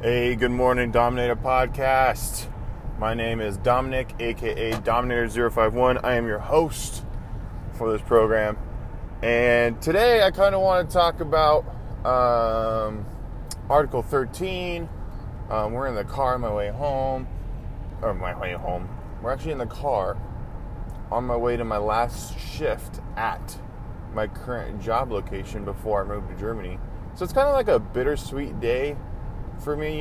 Hey, good morning, Dominator Podcast. My name is Dominic, aka Dominator051. I am your host for this program. And today I kind of want to talk about Article 13. We're in the car on my way home. We're actually in the car on my way to my last shift at my current job location before I moved to Germany. So it's kind of like a bittersweet day for me,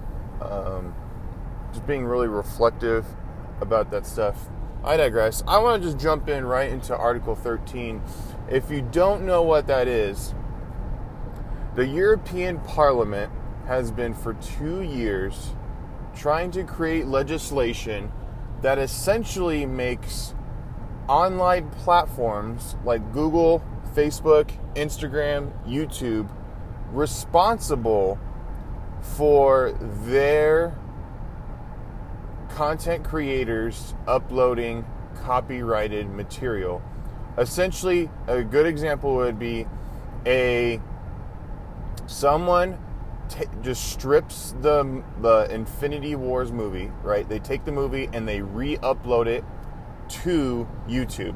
just being really reflective about that stuff. I digress. I want to just jump in right into Article 13. If you don't know what that is, the European Parliament has been for 2 years trying to create legislation that essentially makes online platforms like Google, Facebook, Instagram, YouTube responsible for their content creators uploading copyrighted material. Essentially, a good example would be someone just strips the Infinity Wars movie, right? They take the movie and they re-upload it to YouTube.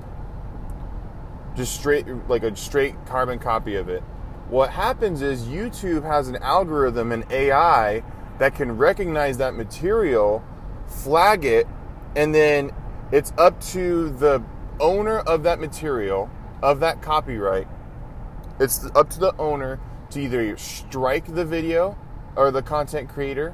Just a straight carbon copy of it. What happens is YouTube has an algorithm, an AI, that can recognize that material, flag it, and then it's up to the owner of that material, of that copyright. It's up to the owner to either strike the video or the content creator,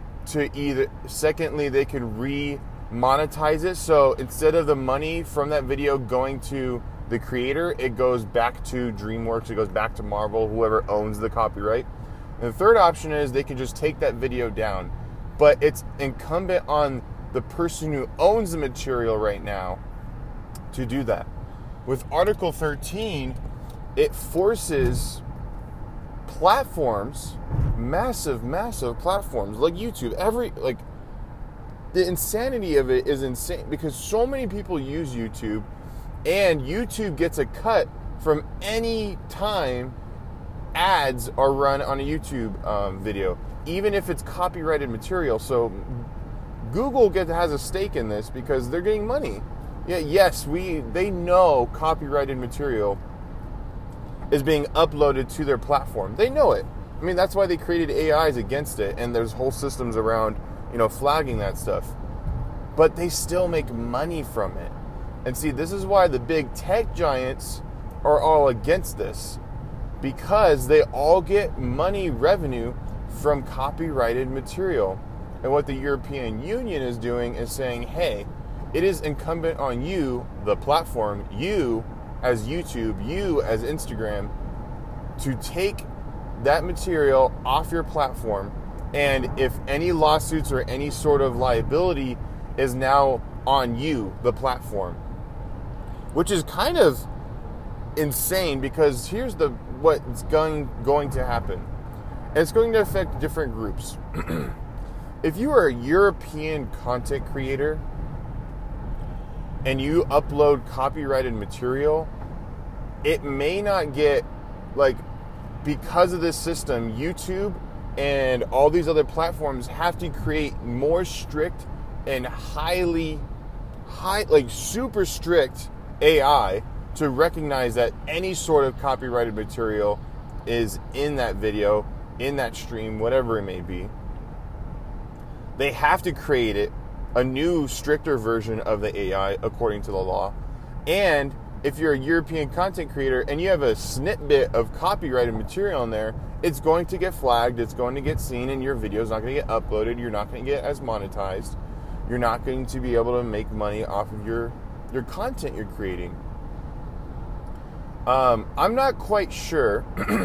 secondly, they can re-monetize it. So instead of the money from that video going to the creator, it goes back to DreamWorks, it goes back to Marvel, whoever owns the copyright. And the third option is they can just take that video down. But it's incumbent on the person who owns the material right now to do that. With Article 13, it forces platforms, massive platforms like YouTube, the insanity of it is insane because so many people use YouTube. And YouTube gets a cut from any time ads are run on a YouTube video, even if it's copyrighted material. So Google has a stake in this because they're getting money. Yeah, yes, they know copyrighted material is being uploaded to their platform. They know it. I mean, that's why they created AIs against it, and there's whole systems around, flagging that stuff. But they still make money from it. And see, this is why the big tech giants are all against this, because they all get money revenue from copyrighted material. And what the European Union is doing is saying, hey, it is incumbent on you, the platform, you as YouTube, you as Instagram, to take that material off your platform. And if any lawsuits or any sort of liability is now on you, the platform. Which is kind of insane because here's what's going to happen. It's going to affect different groups. If you are a European content creator and you upload copyrighted material, it may not get, because of this system, YouTube and all these other platforms have to create more strict and super strict AI to recognize that any sort of copyrighted material is in that video, in that stream, whatever it may be. They have to create a new, stricter version of the AI according to the law. And if you're a European content creator and you have a snippet of copyrighted material in there, it's going to get flagged, it's going to get seen, and your video is not going to get uploaded, you're not going to get as monetized, you're not going to be able to make money off of your content you're creating. I'm not quite sure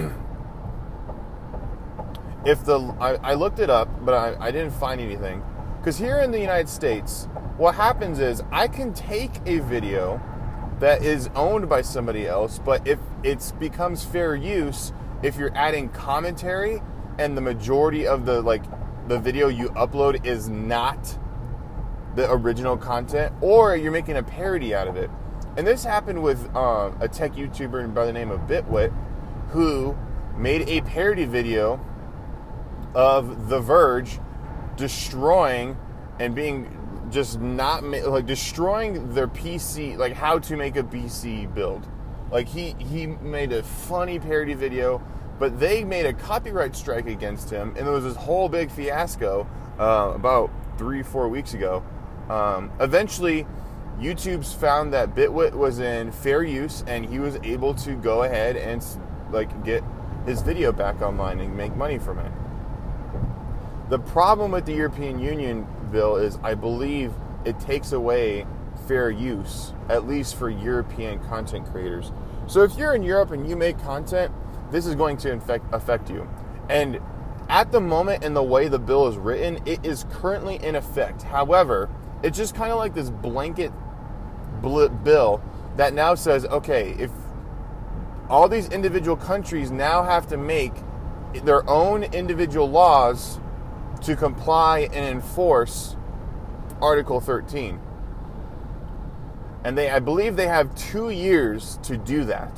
if I looked it up, but I didn't find anything. Because here in the United States, what happens is I can take a video that is owned by somebody else, but if it becomes fair use, if you're adding commentary and the majority of the video you upload is not the original content, or you're making a parody out of it. And this happened with a tech YouTuber by the name of Bitwit, who made a parody video of The Verge destroying and being just not like destroying their PC, like how to make a PC build. Like he made a funny parody video, but they made a copyright strike against him, and there was this whole big fiasco about 3-4 weeks ago. Eventually, YouTube's found that Bitwit was in fair use, and he was able to go ahead and like get his video back online and make money from it. The problem with the European Union bill is I believe it takes away fair use, at least for European content creators. So if you're in Europe and you make content, this is going to affect you. And at the moment, in the way the bill is written, it is currently in effect. However, it's just kind of like this blanket bill that now says, okay, if all these individual countries now have to make their own individual laws to comply and enforce Article 13. And I believe they have 2 years to do that.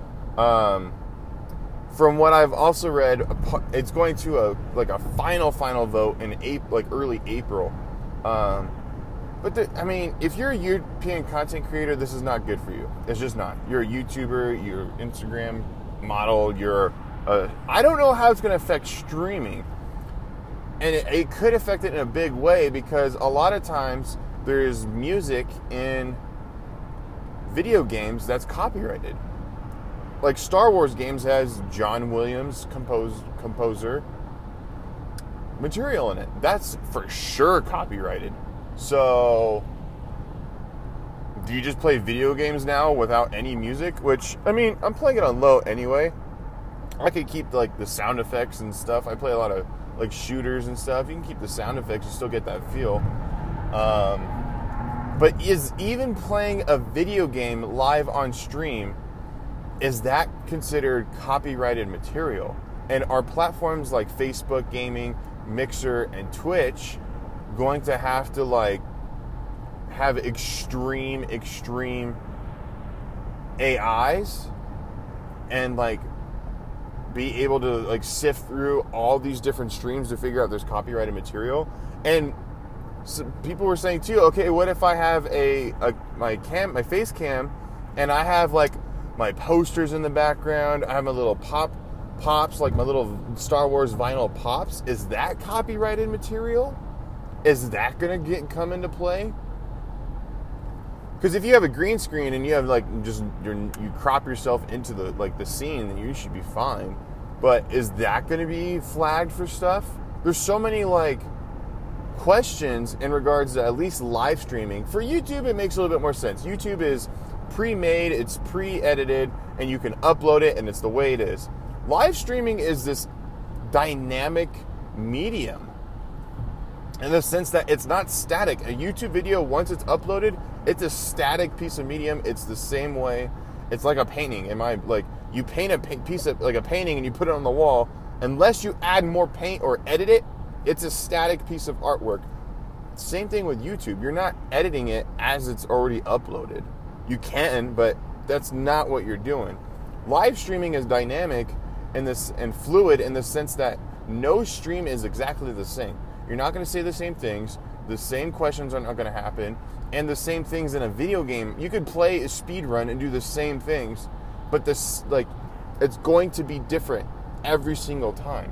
From what I've also read, it's going to a final vote in early April. But if you're a European content creator, this is not good for you. It's just not. You're a YouTuber, you're an Instagram model, I don't know how it's going to affect streaming. And it could affect it in a big way, because a lot of times there's music in video games that's copyrighted. Like Star Wars games has John Williams composer material in it. That's for sure copyrighted. So do you just play video games now without any music? Which, I'm playing it on low anyway. I could keep the sound effects and stuff. I play a lot of shooters and stuff. You can keep the sound effects, you still get that feel. But is even playing a video game live on stream, is that considered copyrighted material? And are platforms like Facebook Gaming, Mixer, and Twitch going to have to have extreme AIs and be able to sift through all these different streams to figure out there's copyrighted material? And so people were saying too, okay, what if I have my face cam and I have my posters in the background, I have my little pops, my little Star Wars vinyl pops? Is that copyrighted material? Is that gonna come into play? Because if you have a green screen and you have you crop yourself into the scene, then you should be fine. But is that going to be flagged for stuff? There's so many questions in regards to at least live streaming. For YouTube, it makes a little bit more sense. YouTube is pre-made, it's pre-edited, and you can upload it, and it's the way it is. Live streaming is this dynamic medium, in the sense that it's not static. A YouTube video, once it's uploaded, it's a static piece of medium. It's the same way. It's like a painting. You paint a piece of a painting and you put it on the wall. Unless you add more paint or edit it, it's a static piece of artwork. Same thing with YouTube. You're not editing it as it's already uploaded. You can, but that's not what you're doing. Live streaming is dynamic and fluid in the sense that no stream is exactly the same. You're not going to say the same things. The same questions are not going to happen. And the same things in a video game. You could play a speed run and do the same things, but it's going to be different every single time.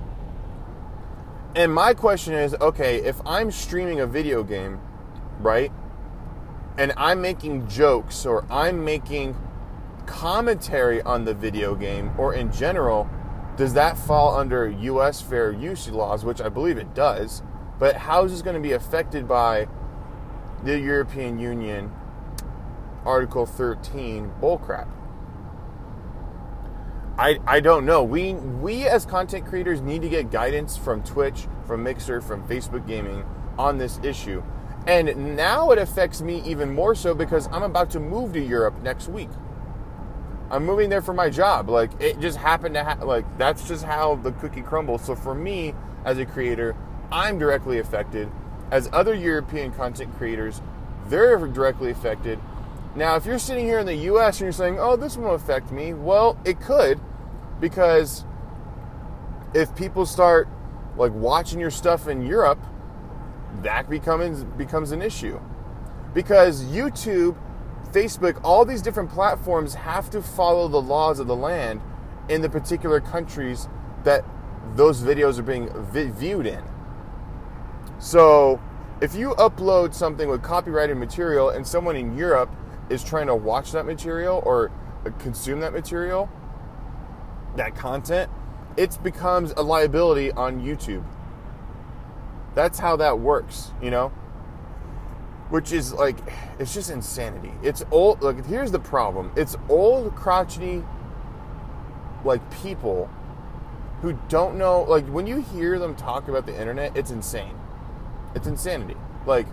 And my question is, okay, if I'm streaming a video game, right, and I'm making jokes or I'm making commentary on the video game or in general, does that fall under U.S. fair use laws, which I believe it does? But how is this going to be affected by the European Union Article 13 bullcrap? I don't know. We as content creators need to get guidance from Twitch, from Mixer, from Facebook Gaming on this issue. And now it affects me even more so because I'm about to move to Europe next week. I'm moving there for my job. It just happened to that's just how the cookie crumbles. So for me as a creator, I'm directly affected. As other European content creators, they're directly affected. Now, if you're sitting here in the U.S. and you're saying, oh, this won't affect me, well, it could, because if people start like watching your stuff in Europe, that becomes an issue. Because YouTube, Facebook, all these different platforms have to follow the laws of the land in the particular countries that those videos are being viewed in. So if you upload something with copyrighted material and someone in Europe is trying to watch that material or consume that material, that content, it becomes a liability on YouTube. That's how that works, you know? Which is like, it's just insanity. It's old, like, here's the problem. It's old, crotchety, like, people who don't know, like, when you hear them talk about the internet, it's insane. It's insanity. Like,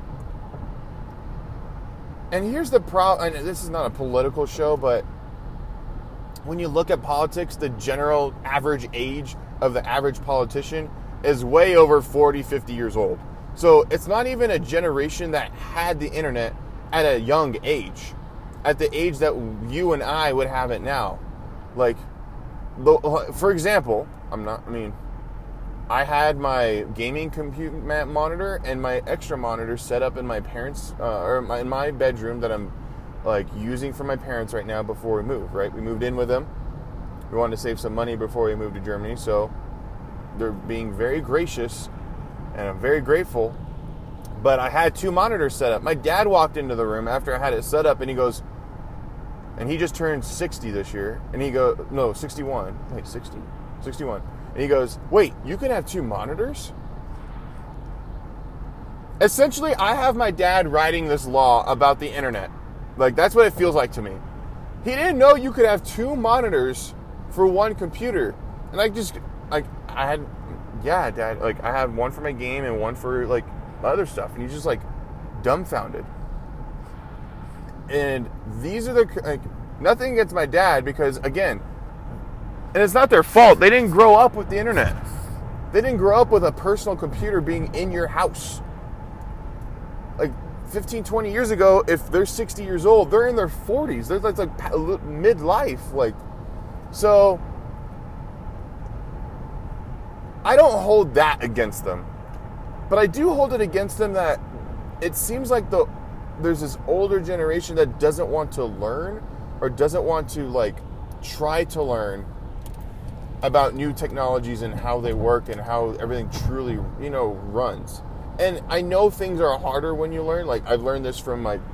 and here's the problem, and this is not a political show, but when you look at politics, the general average age of the average politician is way over 40, 50 years old. So it's not even a generation that had the internet at a young age, at the age that you and I would have it now. Like, for example, I had my gaming compute monitor and my extra monitor set up in my parents' in my bedroom that I'm like using for my parents right now before we move. Right, we moved in with them. We wanted to save some money before we moved to Germany, so they're being very gracious, and I'm very grateful. But I had 2 monitors set up. My dad walked into the room after I had it set up, and he goes, and he just turned 60 this year, and he goes, no, 61. Wait, 60? 61. And he goes, wait, you can have 2 monitors? Essentially, I have my dad writing this law about the internet. Like, that's what it feels like to me. He didn't know you could have 2 monitors for one computer. And Dad, like, I had one for my game and one for, like, my other stuff. And he's just, like, dumbfounded. And these are the, like, nothing against my dad because, again, and it's not their fault. They didn't grow up with the internet. They didn't grow up with a personal computer being in your house. Like 15, 20 years ago, if they're 60 years old, they're in their 40s. They're like midlife. Like, so I don't hold that against them. But I do hold it against them that it seems like there's this older generation that doesn't want to learn or doesn't want to, like, try to learn about new technologies and how they work and how everything truly, runs. And I know things are harder when you learn. Like, I've learned this from my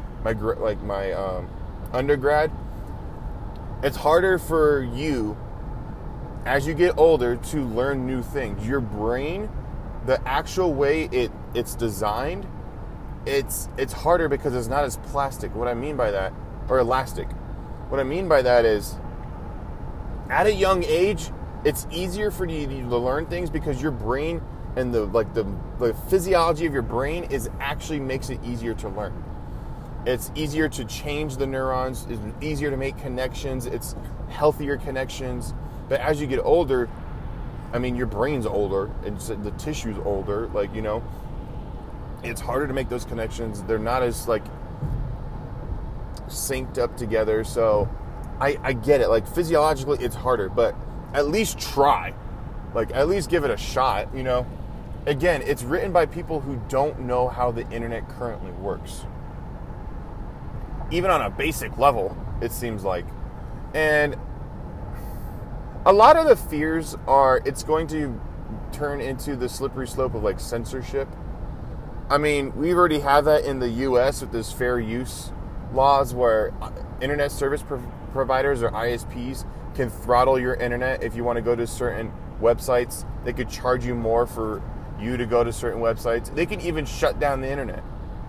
undergrad. It's harder for you as you get older to learn new things. Your brain, the actual way it's designed, it's harder because it's not as plastic. What I mean by that, or elastic. What I mean by that is, at a young age, it's easier for you to learn things because your brain and the physiology of your brain actually makes it easier to learn. It's easier to change the neurons. It's easier to make connections. It's healthier connections. But as you get older, your brain's older and the tissue's older. Like, it's harder to make those connections. They're not as, like, synced up together. So I get it. Like, physiologically, it's harder, but at least try. Like, at least give it a shot, Again, it's written by people who don't know how the internet currently works. Even on a basic level, it seems like. And a lot of the fears are it's going to turn into the slippery slope of, like, censorship. We've already had that in the U.S. with this fair use laws where internet service providers or ISPs can throttle your internet if you want to go to certain websites. They could charge you more for you to go to certain websites. They can even shut down the internet.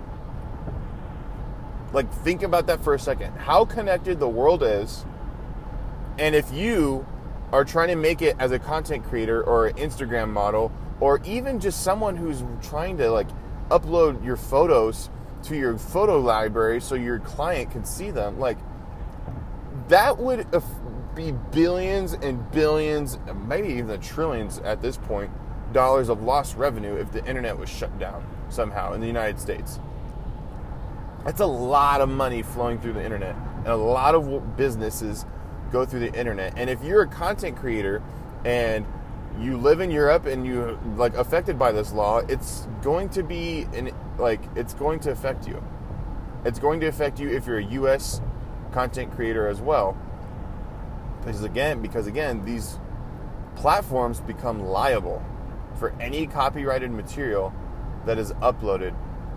Like, think about that for a second. How connected the world is, and if you are trying to make it as a content creator or an Instagram model, or even just someone who's trying to, like, upload your photos to your photo library so your client can see them, like, that would be billions and billions, maybe even trillions at this point, dollars of lost revenue if the internet was shut down somehow in the United States. That's a lot of money flowing through the internet, and a lot of businesses go through the internet. And if you're a content creator and you live in Europe and you like affected by this law, it's going to be it's going to affect you. It's going to affect you if you're a US content creator as well. Because again, these platforms become liable for any copyrighted material that is uploaded.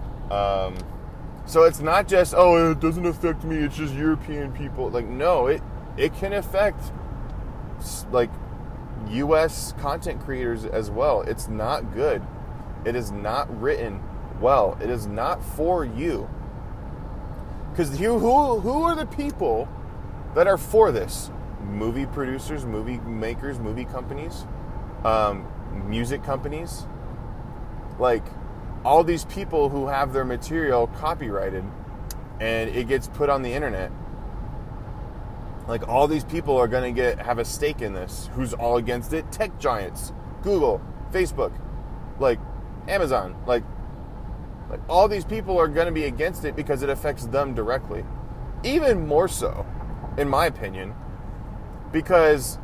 So it's not just, oh, it doesn't affect me, it's just European people. Like, no, it can affect like US content creators as well. It's not good. It is not written well. It is not for you. Because who are the people that are for this? Movie producers, movie makers, movie companies, music companies. Like, all these people who have their material copyrighted and it gets put on the internet. Like, all these people are going to have a stake in this. Who's all against it? Tech giants. Google, Facebook, like Amazon. Like all these people are going to be against it because it affects them directly. Even more so, in my opinion, because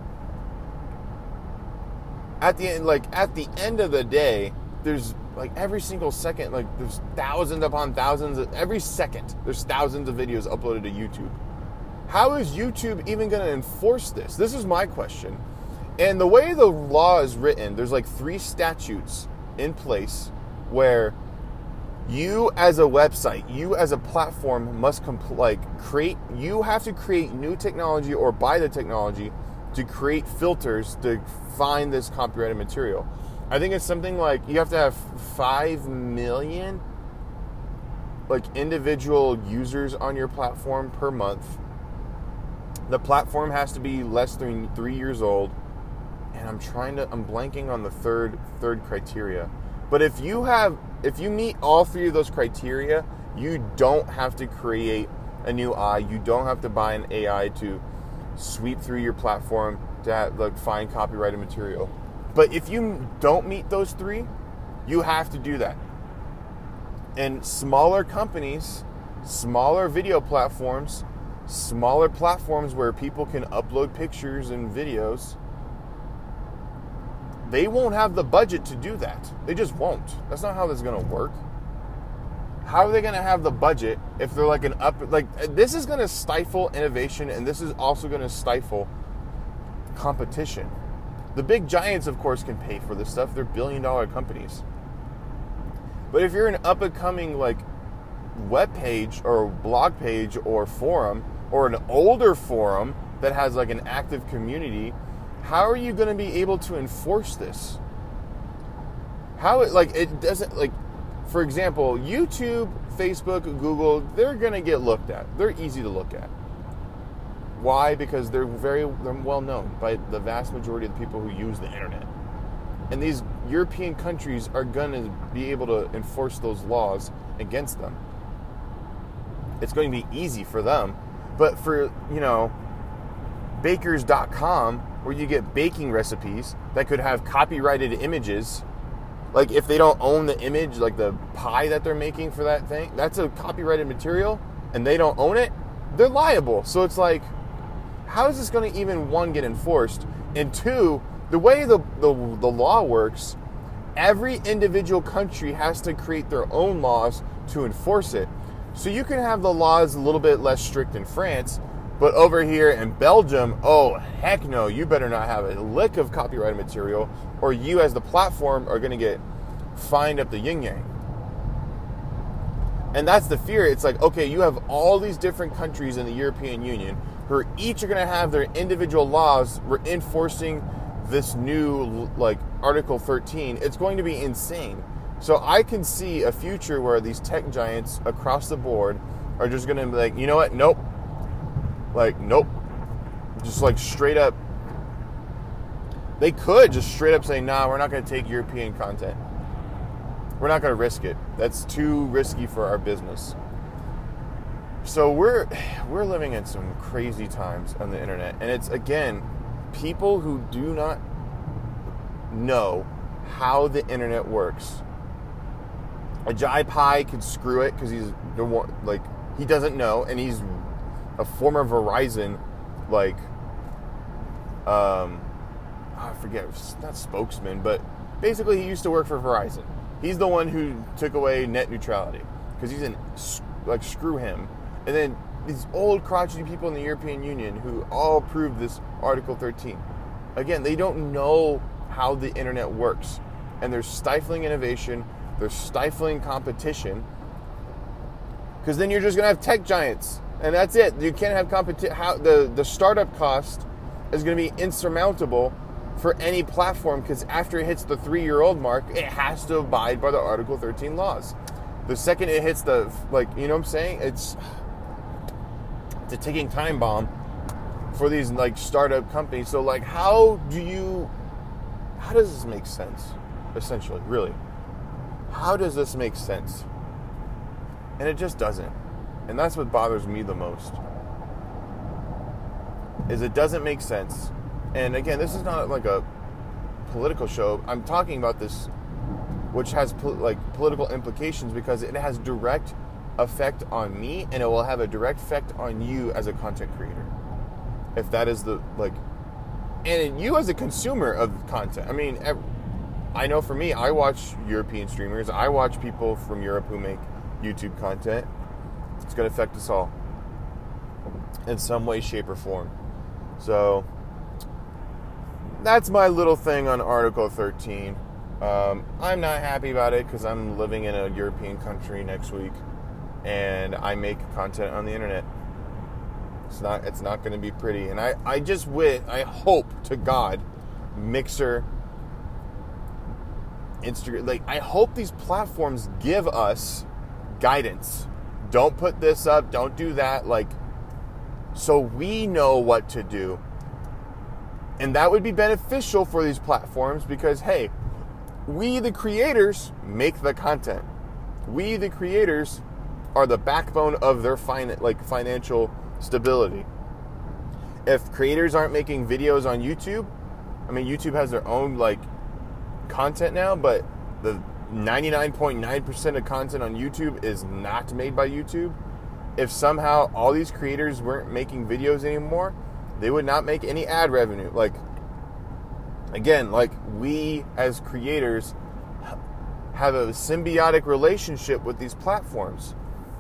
at the end of the day, there's like every single second, like there's thousands upon thousands. Every second, there's thousands of videos uploaded to YouTube. How is YouTube even going to enforce this? This is my question. And the way the law is written, there's like 3 statutes in place where you as a website, you as a platform must you have to create new technology or buy the technology to create filters to find this copyrighted material. I think it's something like you have to have 5 million like individual users on your platform per month. The platform has to be less than 3 years old, and I'm blanking on the third criteria. But if you meet all 3 of those criteria, you don't have to create a new AI. You don't have to buy an AI to sweep through your platform to find copyrighted material. But if you don't meet those 3, you have to do that. And smaller companies, smaller video platforms, smaller platforms where people can upload pictures and videos, they won't have the budget to do that. They just won't. That's not how this is going to work. How are they going to have the budget if they're this is going to stifle innovation, and this is also going to stifle competition. The big giants, of course, can pay for this stuff. They're billion-dollar companies. But if you're an up-and-coming web page or blog page or forum, or an older forum that has an active community, how are you going to be able to enforce this? It doesn't, for example, YouTube, Facebook, Google, they're going to get looked at. They're easy to look at. Why? Because they're well known by the vast majority of the people who use the internet. And these European countries are going to be able to enforce those laws against them. It's going to be easy for them. But for, bakers.com, where you get baking recipes that could have copyrighted images, if they don't own the image, the pie that they're making for that thing, that's a copyrighted material, and they don't own it, they're liable. So it's how is this going to even, 1, get enforced? And 2, the way the law works, every individual country has to create their own laws to enforce it. So you can have the laws a little bit less strict in France, but over here in Belgium, oh, heck no, you better not have a lick of copyrighted material, or you as the platform are going to get fined up the yin-yang. And that's the fear. It's okay, you have all these different countries in the European Union who each are going to have their individual laws enforcing this new, Article 13. It's going to be insane. So I can see a future where these tech giants across the board are just going to be you know what? Nope. Nope. Just straight up. They could just straight up say, nah, we're not going to take European content. We're not going to risk it. That's too risky for our business. So we're living in some crazy times on the internet. And it's, again, people who do not know how the internet works. Ajay Pai could screw it because he's he doesn't know, and he's a former Verizon I forget, not spokesman, but basically he used to work for Verizon. He's the one who took away net neutrality because he's like, screw him. And then these old crotchety people in the European Union who all approved this Article 13. Again, they don't know how the internet works. And they're stifling innovation. They're stifling competition. Because then you're just going to have tech giants. And that's it. You can't have competition. The startup cost is going to be insurmountable for any platform, because after it hits the 3-year-old mark, it has to abide by the Article 13 laws. The second it hits the, like, you know what I'm saying? It's a ticking time bomb for these, like, startup companies. So, like, how does this make sense? Essentially, really. How does this make sense? And it just doesn't. And that's what bothers me the most. Is it doesn't make sense. And again, this is not like a political show. I'm talking about this, which has political implications, because it has direct effect on me, and it will have a direct effect on you as a content creator. If that is and you as a consumer of content. I mean, I know for me, I watch European streamers. I watch people from Europe who make YouTube content. It's going to affect us all in some way, shape, or form. So that's my little thing on Article 13. I'm not happy about it because I'm living in a European country next week, and I make content on the internet. It's not going to be pretty. And I hope to God, Mixer, Instagram, like, I hope these platforms give us guidance. Don't put this up, don't do that, like, so we know what to do. And that would be beneficial for these platforms because, hey, we the creators make the content. We the creators are the backbone of their financial stability. If creators aren't making videos on YouTube, I mean, YouTube has their own, like, content now, but the 99.9% of content on YouTube is not made by YouTube. If somehow all these creators weren't making videos anymore, they would not make any ad revenue. Like, again, like, we as creators have a symbiotic relationship with these platforms.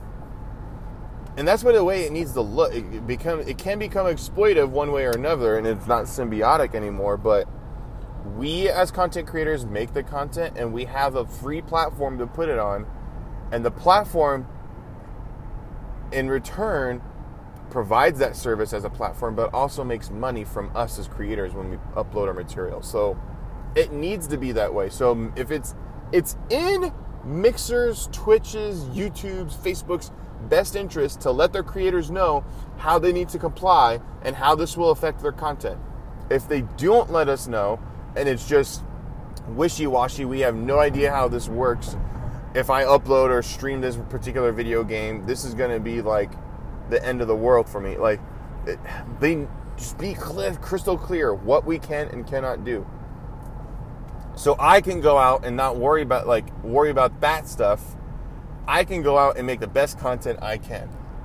And that's what the way it needs to look. It can become exploitive one way or another, and it's not symbiotic anymore, but we as content creators make the content, and we have a free platform to put it on, and the platform in return provides that service as a platform, but also makes money from us as creators when we upload our material. So it needs to be that way. So if it's in Mixer's, Twitch's, YouTube's, Facebook's best interest to let their creators know how they need to comply and how this will affect their content. If they don't let us know, and it's just wishy-washy, we have no idea how this works. If I upload or stream this particular video game, this is going to be like the end of the world for me. Like, they just be crystal clear what we can and cannot do. So I can go out and not worry about that stuff. I can go out and make the best content I can.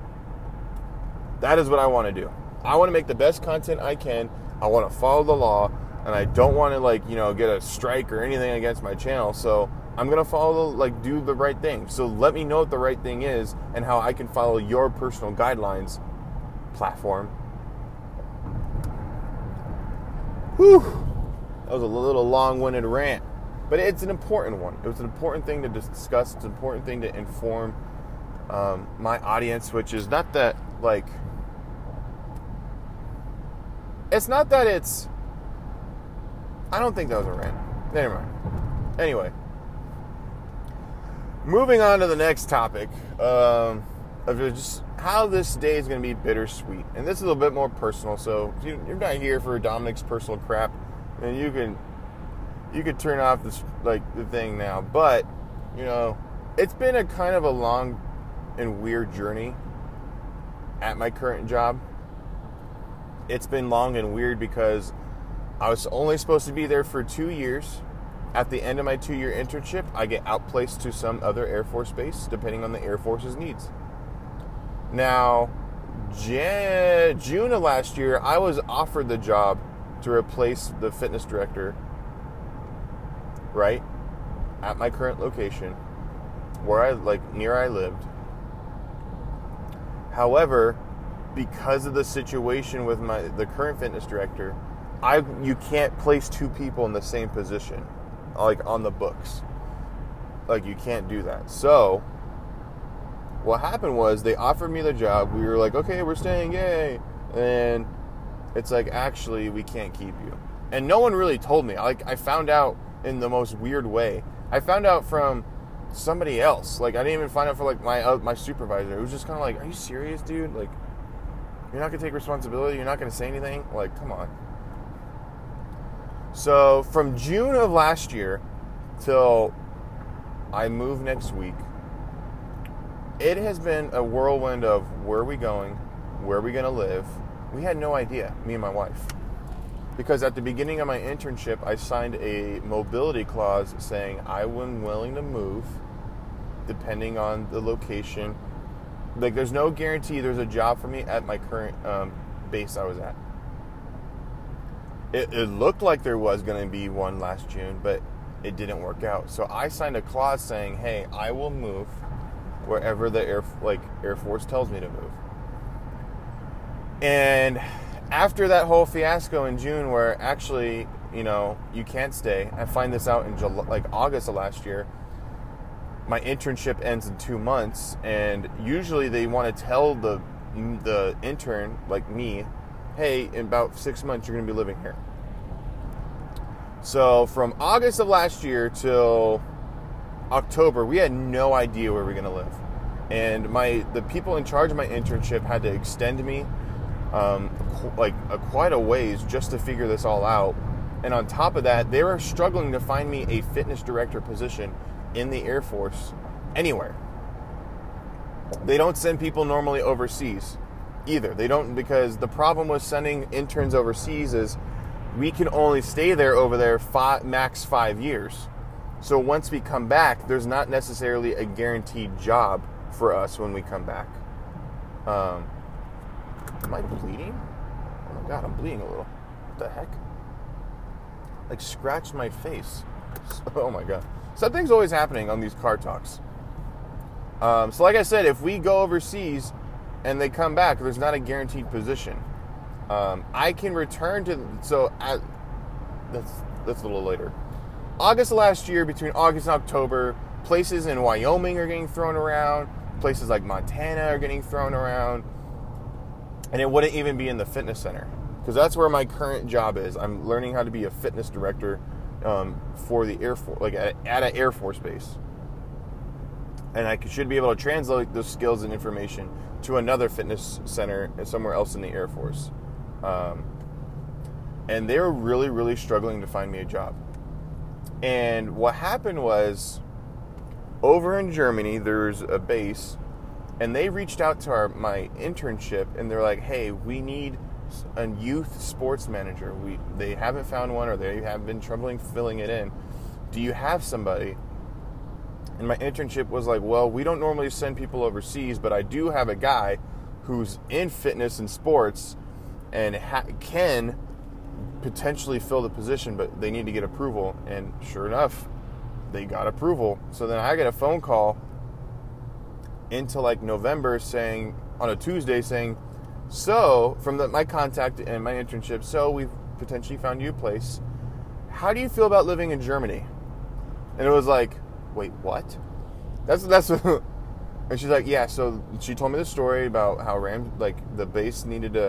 That is what I want to do. I want to make the best content I can. I want to follow the law, and I don't want to get a strike or anything against my channel. So I'm going to do the right thing. So let me know what the right thing is and how I can follow your personal guidelines, platform. Whew. That was a little long-winded rant, but it's an important one. It was an important thing to discuss. It's an important thing to inform my audience, which is not that, it's not that it's, I don't think that was a rant. Never mind. Anyway, moving on to the next topic of just how this day is going to be bittersweet. And this is a little bit more personal, so if you're not here for Dominic's personal crap, then you can turn off this, the thing now. But, it's been a kind of a long and weird journey at my current job. It's been long and weird because I was only supposed to be there for 2 years. At the end of my 2-year internship, I get outplaced to some other Air Force base, depending on the Air Force's needs. Now, June of last year, I was offered the job to replace the fitness director, right, at my current location, where near I lived. However, because of the situation with the current fitness director, you can't place two people in the same position, on the books. You can't do that. So what happened was they offered me the job. We were like, okay, we're staying, yay. And it's like, actually, we can't keep you. And no one really told me. I found out in the most weird way. I found out from somebody else. I didn't even find out for my supervisor. It was just kind of like, are you serious, dude? You're not gonna take responsibility. You're not gonna say anything. Come on. So from June of last year till I move next week, it has been a whirlwind of where are we going, where are we gonna live. We had no idea, me and my wife. Because at the beginning of my internship, I signed a mobility clause saying I am willing to move depending on the location. There's no guarantee there's a job for me at my current base I was at. It looked like there was going to be one last June, but it didn't work out. So I signed a clause saying, hey, I will move wherever the Air Force tells me to move. And after that whole fiasco in June where actually, you can't stay, I find this out in August of last year. My internship ends in 2 months, and usually they want to tell the intern, like me, hey, in about 6 months you're going to be living here. So from August of last year till October, we had no idea where we were going to live. And the people in charge of my internship had to extend me quite a ways just to figure this all out. And on top of that, they were struggling to find me a fitness director position in the Air Force anywhere. They don't send people normally overseas either. They don't, because the problem with sending interns overseas is we can only stay over there max 5 years. So once we come back, there's not necessarily a guaranteed job for us when we come back. Am I bleeding? Oh my God, I'm bleeding a little. What the heck? Scratched my face. Oh my God. Something's always happening on these car talks. So like I said, if we go overseas and they come back, there's not a guaranteed position. I can return to... that's a little later. August of last year, between August and October, places in Wyoming are getting thrown around. Places like Montana are getting thrown around. And it wouldn't even be in the fitness center. Because that's where my current job is. I'm learning how to be a fitness director for the Air Force, at an Air Force base. And I should be able to translate those skills and information to another fitness center somewhere else in the Air Force. And they were really, really struggling to find me a job. And what happened was, over in Germany, there's a base, and they reached out to my internship, and they're like, hey, we need a youth sports manager. They haven't found one, or they have been troubling filling it in. Do you have somebody? And my internship was like, well, we don't normally send people overseas, but I do have a guy who's in fitness and sports and can potentially fill the position, but they need to get approval. And sure enough, they got approval. So then I get a phone call into November on a Tuesday saying, so from my contact and my internship, so we've potentially found you a place. How do you feel about living in Germany? And it was like, wait, what? That's and she's like, yeah. So she told me the story about how the base needed to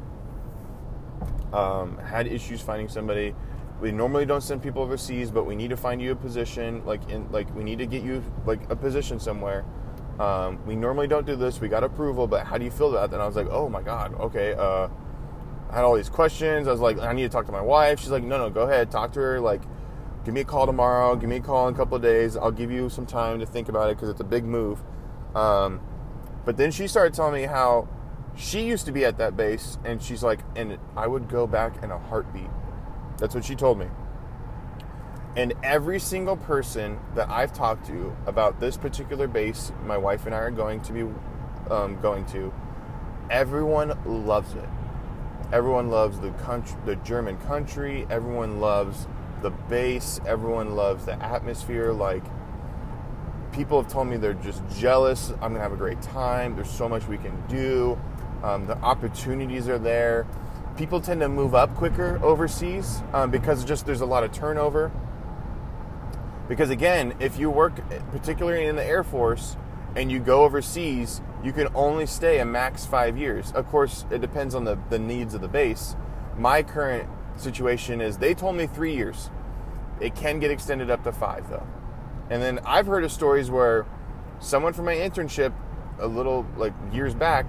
had issues finding somebody. We normally don't send people overseas, but we need to find you a position. We need to get you a position somewhere. We normally don't do this. We got approval, but how do you feel about that? And I was like, oh my God, okay. I had all these questions. I was like, I need to talk to my wife. She's like, no, go ahead, talk to her. Give me a call tomorrow. Give me a call in a couple of days. I'll give you some time to think about it because it's a big move. But then she started telling me how she used to be at that base, and she's like, and I would go back in a heartbeat. That's what she told me. And every single person that I've talked to about this particular base, my wife and I are going to be going to, everyone loves it. Everyone loves the country, the German country. Everyone loves the base. Everyone loves the atmosphere. Like, people have told me they're just jealous. I'm going to have a great time. There's so much we can do. The opportunities are there. People tend to move up quicker overseas because just there's a lot of turnover. Because again, if you work particularly in the Air Force and you go overseas, you can only stay a max 5 years. Of course, it depends on the needs of the base. My current situation is they told me 3 years. It can get extended up to 5 though. And then I've heard of stories where someone from my internship a little like years back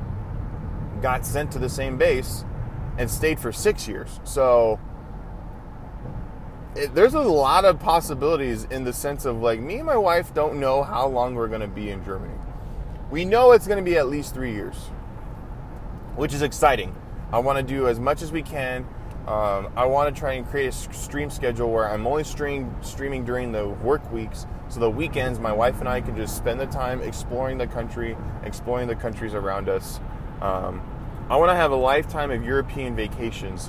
got sent to the same base and stayed for 6 years. So there's a lot of possibilities in the sense of like me and my wife don't know how long we're going to be in Germany. We know it's going to be at least 3 years, which is exciting. I want to do as much as we can. I want to try and create a stream schedule where I'm only streaming during the work weeks, so the weekends my wife and I can just spend the time exploring the country, exploring the countries around us. I want to have a lifetime of European vacations,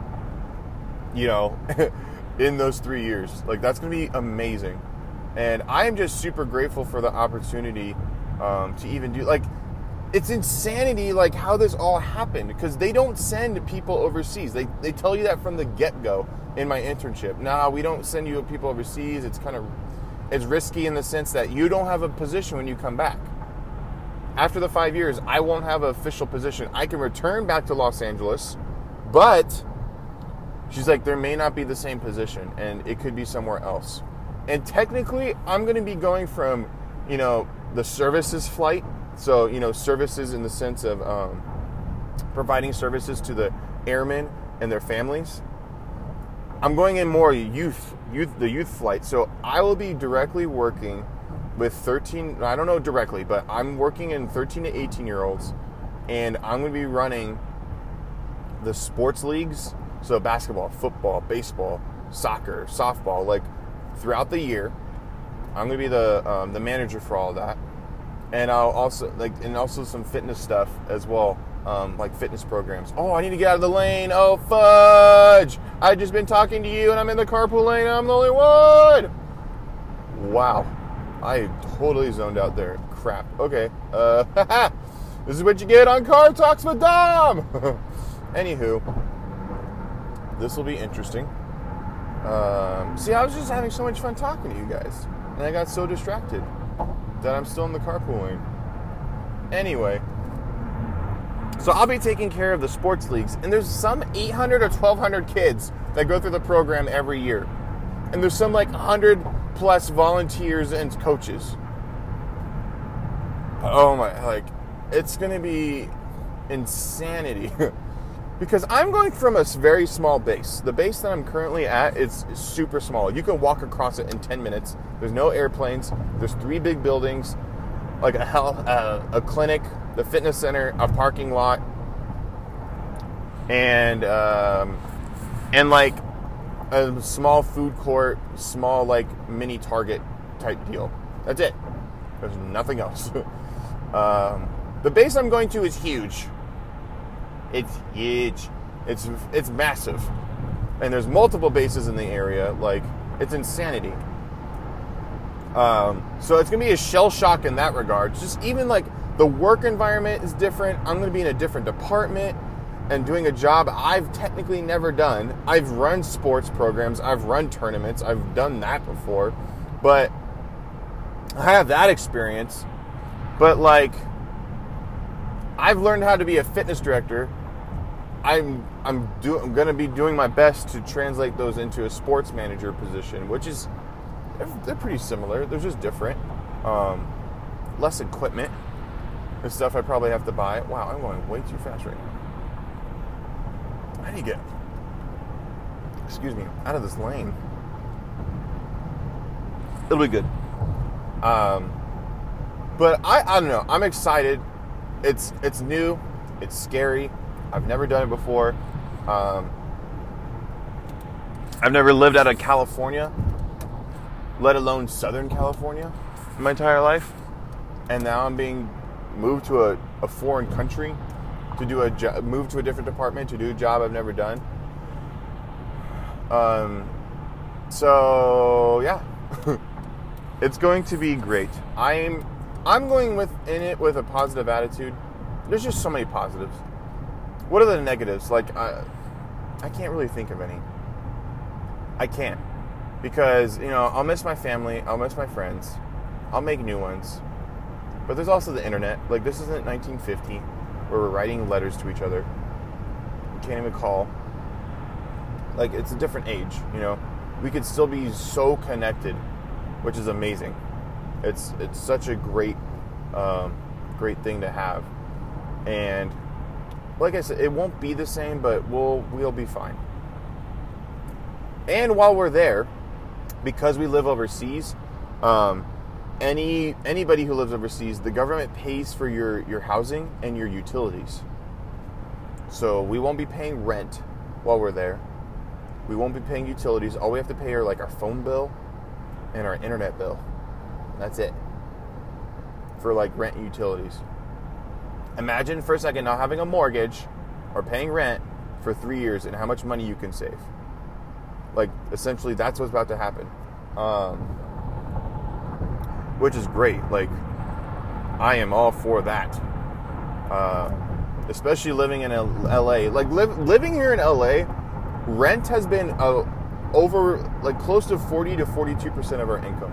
you know, in those 3 years. Like, that's going to be amazing. And I am just super grateful for the opportunity to even do, like, it's insanity, like, how this all happened, because they don't send people overseas. They tell you that from the get-go in my internship. Nah, we don't send you people overseas. It's risky in the sense that you don't have a position when you come back. After the 5 years, I won't have an official position. I can return back to Los Angeles, but she's like, there may not be the same position, and it could be somewhere else. And technically, I'm going to be going from, you know, the services flight. So, you know, services in the sense of providing services to the airmen and their families. I'm going in more the youth flight. So I will be directly working with I don't know directly, but I'm working in 13 to 18 year olds, and I'm going to be running the sports leagues. So basketball, football, baseball, soccer, softball, like throughout the year. I'm going to be the manager for all of that. And I'll also some fitness stuff as well, like fitness programs. Oh, I need to get out of the lane. Oh, fudge! I've just been talking to you, and I'm in the carpool lane, and I'm the only one. Wow, I totally zoned out there. Crap. Okay. This is what you get on Car Talks with Dom. Anywho, this will be interesting. See, I was just having so much fun talking to you guys, and I got so distracted that I'm still in the carpool lane. Anyway, so I'll be taking care of the sports leagues, and there's some 800 or 1,200 kids that go through the program every year, and there's some like 100 plus volunteers and coaches. Oh my, like, it's gonna be insanity. Because I'm going from a very small base. The base that I'm currently at is super small. You can walk across it in 10 minutes. There's no airplanes. There's 3 big buildings, like a clinic, the fitness center, a parking lot, and like a small food court, small like mini Target type deal. That's it. There's nothing else. The base I'm going to is huge. It's huge. It's massive. And there's multiple bases in the area. Like, it's insanity. So it's going to be a shell shock in that regard. Just even, like, the work environment is different. I'm going to be in a different department and doing a job I've technically never done. I've run sports programs. I've run tournaments. I've done that before. But I have that experience. But, like, I've learned how to be a fitness director. I'm going to be doing my best to translate those into a sports manager position, which is, they're pretty similar. They're just different. Less equipment and stuff I probably have to buy. Wow, I'm going way too fast right now. I need to get, excuse me, out of this lane. It'll be good. But I don't know. I'm excited. It's new. It's scary. I've never done it before. I've never lived out of California, let alone Southern California, in my entire life. And now I'm being moved to a foreign country to do move to a different department to do a job I've never done. So yeah, it's going to be great. I'm going in it with a positive attitude. There's just so many positives. What are the negatives? Like I can't really think of any. I can't, because I'll miss my family, I'll miss my friends, I'll make new ones. But there's also the internet. Like, this isn't 1950 where we're writing letters to each other. We can't even call. Like, it's a different age, We could still be so connected, which is amazing. It's such a great thing to have. And like I said, it won't be the same, but we'll be fine. And while we're there, because we live overseas, anybody who lives overseas, the government pays for your housing and your utilities. So we won't be paying rent while we're there. We won't be paying utilities. All we have to pay are like our phone bill and our internet bill. That's it. For like rent and utilities. Imagine for a second not having a mortgage or paying rent for 3 years and how much money you can save. Like, essentially, that's what's about to happen. Which is great. Like, I am all for that. Especially living in LA. Like, living here in LA, rent has been over, like, close to 40 to 42% of our income.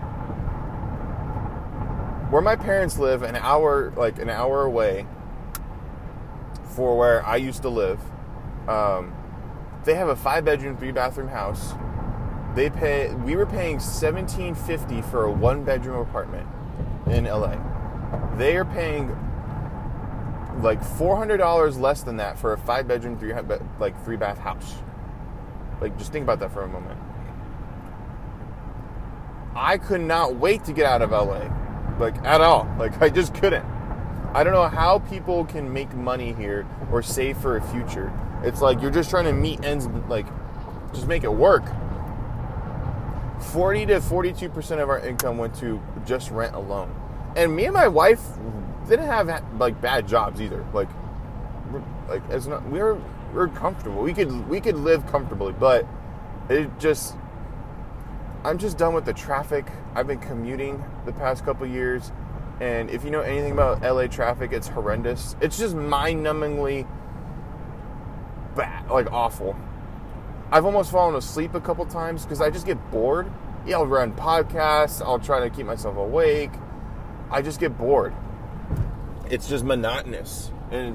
Where my parents live, an hour away for where I used to live, they have a 5-bedroom, 3-bathroom house. We were paying $1,750 for a 1-bedroom apartment in LA. They are paying like $400 less than that for a 5-bedroom, 3-bath house. Like, just think about that for a moment. I could not wait to get out of LA, like, at all. Like, I just couldn't. I don't know how people can make money here or save for a future. It's like you're just trying to meet ends, like, just make it work. 40 to 42% of our income went to just rent alone. And me and my wife didn't have, like, bad jobs either. Like it's not, we're comfortable. We could live comfortably, but I'm just done with the traffic. I've been commuting the past couple years, and if you know anything about LA traffic, it's horrendous. It's just mind-numbingly bad, like awful. I've almost fallen asleep a couple times because I just get bored. Yeah, I'll run podcasts. I'll try to keep myself awake. I just get bored. It's just monotonous. And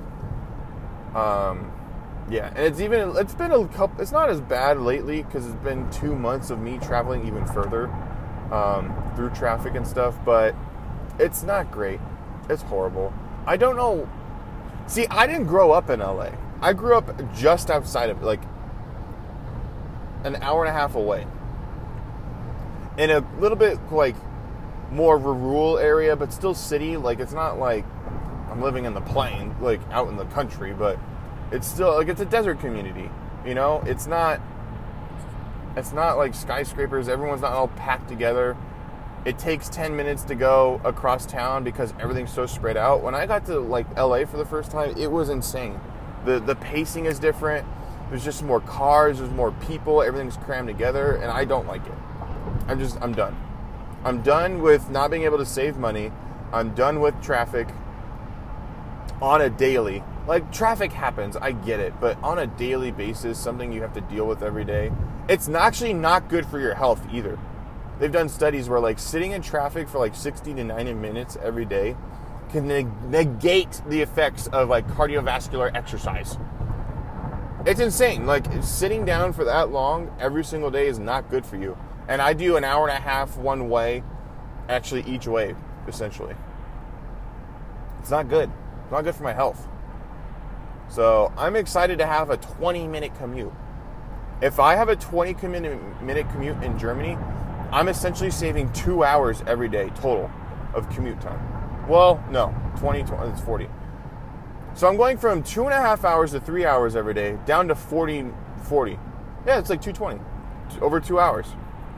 yeah, and it's been a couple. It's not as bad lately because it's been 2 months of me traveling even further through traffic and stuff. But it's not great. It's horrible. I don't know. See, I didn't grow up in LA. I grew up just outside of, like, an hour and a half away, in a little bit like more rural area, but still city. Like, it's not like I'm living in the plain, like out in the country, but it's still like it's a desert community. It's not like skyscrapers. Everyone's not all packed together. It takes 10 minutes to go across town because everything's so spread out. When I got to, like, LA for the first time, it was insane. The pacing is different. There's just more cars. There's more people. Everything's crammed together, and I don't like it. I'm done. I'm done with not being able to save money. I'm done with traffic on a daily. Like, traffic happens, I get it, but on a daily basis, something you have to deal with every day, it's actually not good for your health either. They've done studies where, like, sitting in traffic for like 60 to 90 minutes every day can negate the effects of, like, cardiovascular exercise. It's insane. Like, sitting down for that long every single day is not good for you. And I do an hour and a half one way, actually each way, essentially. It's not good. It's not good for my health. So I'm excited to have a 20-minute commute. If I have a 20-minute commute in Germany, I'm essentially saving 2 hours every day total of commute time. Well, no, 20, it's 40. So I'm going from 2.5 hours to 3 hours every day down to 40. Yeah, it's like 220, over 2 hours.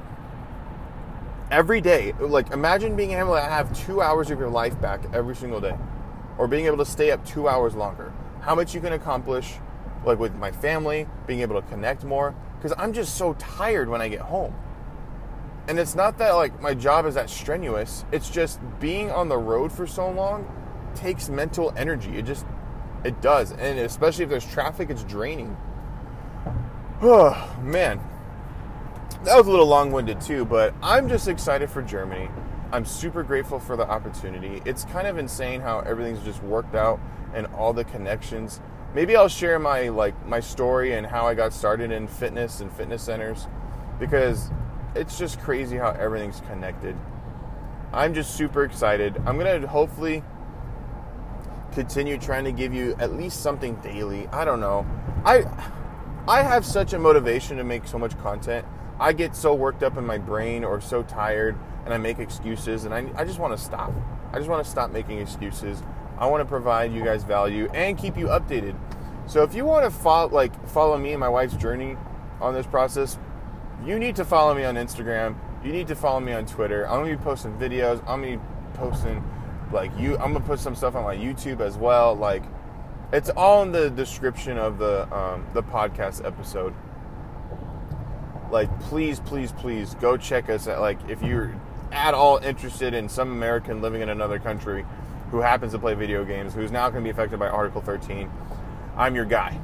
Every day. Like, imagine being able to have 2 hours of your life back every single day, or being able to stay up 2 hours longer. how much you can accomplish, like with my family, being able to connect more, because I'm just so tired when I get home. And it's not that like my job is that strenuous, it's just being on the road for so long takes mental energy. It does. And especially if there's traffic, it's draining. Oh, man. That was a little long-winded too, but I'm just excited for Germany. I'm super grateful for the opportunity. It's kind of insane how everything's just worked out and all the connections. Maybe I'll share my story and how I got started in fitness and fitness centers, because it's just crazy how everything's connected. I'm just super excited. I'm going to hopefully continue trying to give you at least something daily. I don't know. I have such a motivation to make so much content. I get so worked up in my brain or so tired, and I make excuses, and I just want to stop. I just want to stop making excuses. I want to provide you guys value and keep you updated. So if you want to follow me and my wife's journey on this process, you need to follow me on Instagram. You need to follow me on Twitter. I'm going to be posting videos. I'm going to be posting, I'm going to put some stuff on my YouTube as well. Like, it's all in the description of the podcast episode. Like, please go check us out. Like, if you're at all interested in some American living in another country who happens to play video games, who's now going to be affected by Article 13, I'm your guy.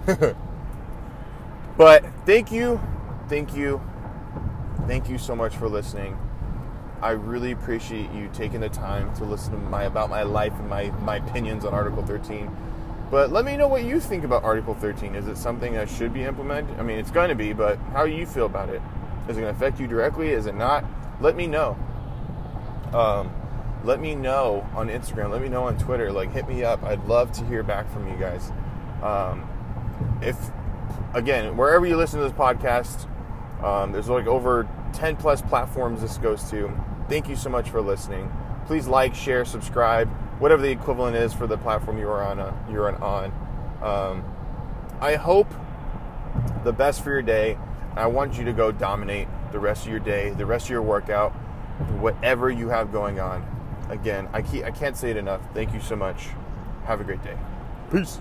But thank you so much for listening. I really appreciate you taking the time to listen to about my life and my opinions on Article 13. But let me know what you think about Article 13. Is it something that should be implemented? I mean, it's going to be, but how do you feel about it? Is it going to affect you directly? Is it not? Let me know. Let me know on Instagram. Let me know on Twitter. Hit me up. I'd love to hear back from you guys. Again, wherever you listen to this podcast, there's over 10 plus platforms this goes to. Thank you so much for listening. Please like, share, subscribe, whatever the equivalent is for the platform you're on. I hope the best for your day. I want you to go dominate the rest of your day, the rest of your workout, whatever you have going on. Again, I can't say it enough. Thank you so much. Have a great day. Peace.